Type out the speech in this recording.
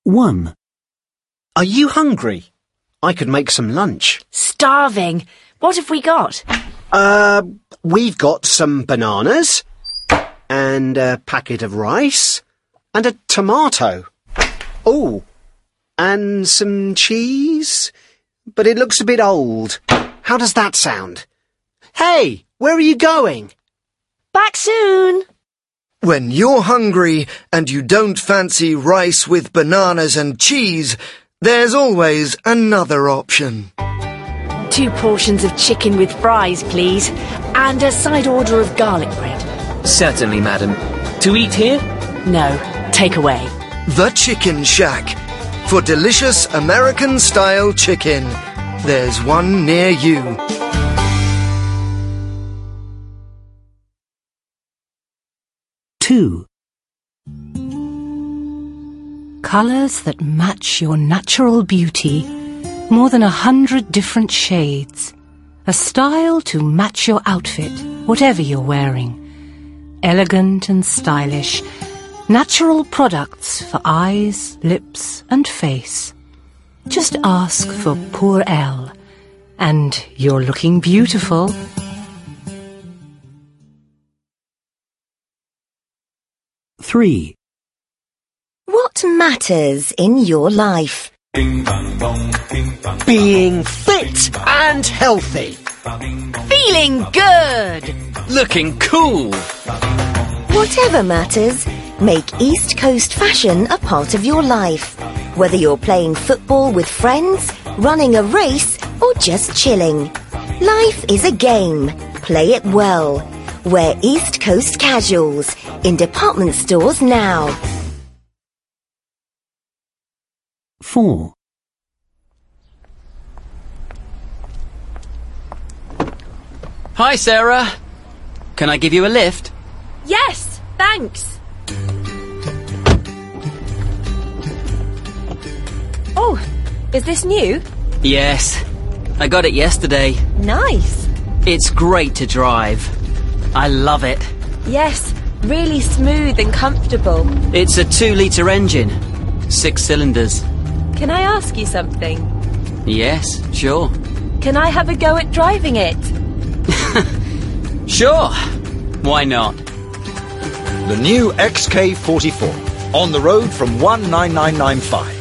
1. Are you hungry? I could make some lunch. Starving. What have we got? We've got some bananas and a packet of rice and a tomato. Oh, and some cheese, but it looks a bit old. How does that sound? Hey, where are you going? Back soon. When you're hungry and you don't fancy rice with bananas and cheese, there's always another option. 2 portions of chicken with fries, please, and a side order of garlic bread. Certainly, madam. To eat here? No, take away. The Chicken Shack. For delicious American-style chicken. There's one near you. Two. Colours that match your natural beauty. More than 100 different shades. A style to match your outfit, whatever you're wearing. Elegant and stylish. Natural products for eyes, lips and face. Just ask for Pour Elle. And you're looking beautiful. 3. What matters in your life? Being fit and healthy. Feeling good. Looking cool. Whatever matters, make East Coast fashion a part of your life. Whether you're playing football with friends, running a race, or just chilling. Life is a game. Play it well. Wear East Coast casuals in department stores now. 4. Hi, Sarah. Can I give you a lift? Yes, thanks. Oh, is this new? Yes. I got it yesterday. Nice. It's great to drive. I love it. Yes, really smooth and comfortable. It's a 2-litre engine. 6 cylinders. Can I ask you something? Yes, sure. Can I have a go at driving it? Sure. Why not? The new XK44. On the road from 19995.